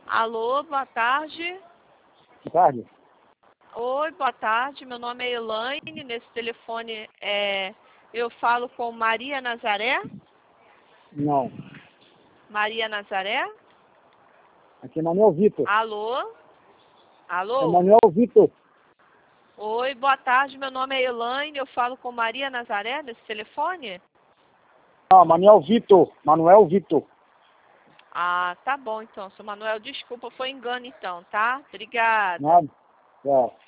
Alô, boa tarde. Boa tarde. Oi, boa tarde. Meu nome é Elaine. Nesse telefone eu falo com Maria Nazaré? Não. Maria Nazaré? Aqui é Manuel Vitor. Alô? É Alô? Manuel Vitor. Oi, boa tarde. Meu nome é Elaine. Eu falo com Maria Nazaré nesse telefone? Ah, Manuel Vitor. Manuel Vitor. Ah, tá bom então, seu Manuel. Desculpa, foi engano então, tá? Obrigada. Nada. É.